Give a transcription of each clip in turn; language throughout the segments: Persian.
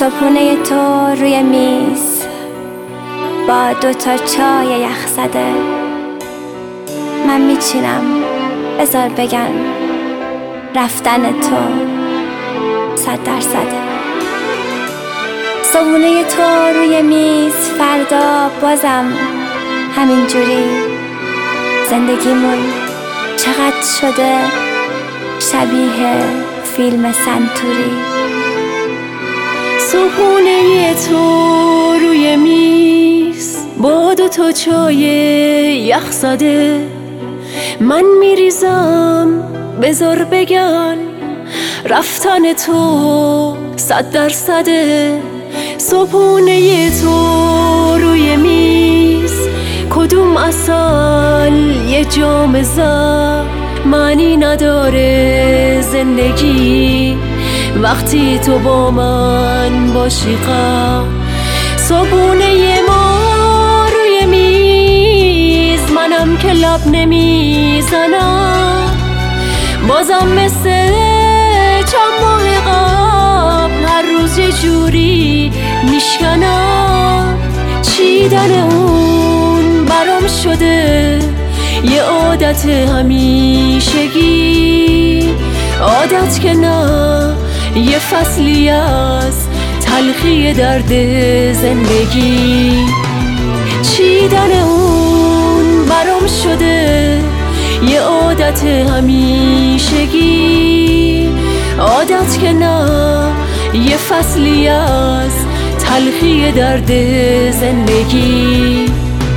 صبحونه تو روی میز با 2 تا چای یخ زده، من میچینم بذار بگن رفتن تو 100%. صبحونه تو روی میز، فردا بازم همینجوری. زندگیمون چقدر شده شبیه فیلم سنتوری. صبحونه تو روی میز با 2 تا چای یخ زده، من میریزم بذار بگن رفتن تو 100%. صبحونه تو روی میز، کدوم عسل یه جام زهر، معنی نداره زندگی وقتی تو با من باشی. صبحونه ما روی میز، منم که لب نمیزنم، بازم مثل چند ماه قبل هر روز یه جوری میشکنم. چیدن اون برام شده یه عادت همیشگی، عادت که نه یه فصلی از تلخی درد زندگی. چیدن اون برام شده یه عادت همیشگی، عادت که نه یه فصلی از تلخی درد زندگی.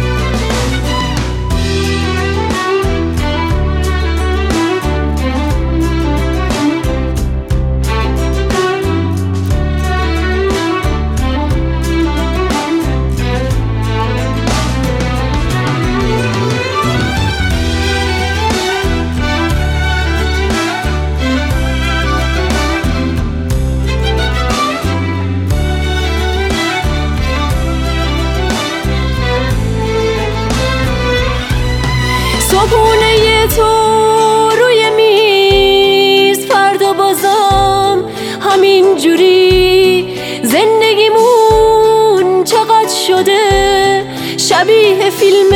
صبحونه تو روی میز، فردا بازم همین جوری. زندگیمون چقدر شده شبیه فیلم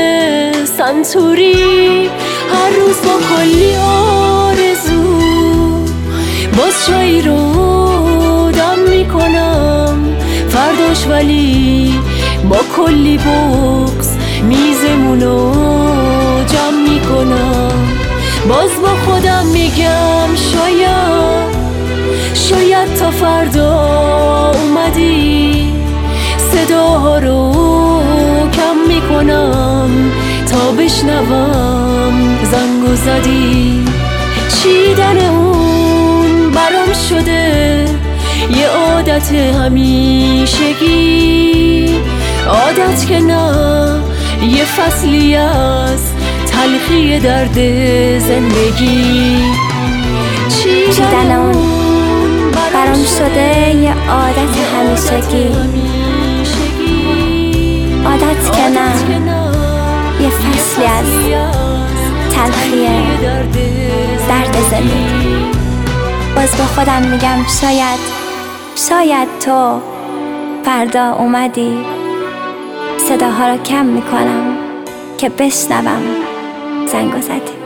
سنتوری، هر روز با کلی آرزو باز چایی رو دم میکنم، فرداش ولی با کلی بغض میزمونو جمع میکنم. باز با خودم میگم شاید تا فردا اومدی، صداها رو کم میکنم تا بشنوم زنگو زدی. چیدن اون برام شده یه عادت همیشگی، عادت که نه یه فصلی از تلخی درد زندگی. چیدن اون برام شده یه عادت همیشگی، عادت که نه یه فصلی از تلخی درد زندگی. باز با خودم میگم شاید تو فردا اومدی، صداها رو کم میکنم که بشنوم زنگو زدی.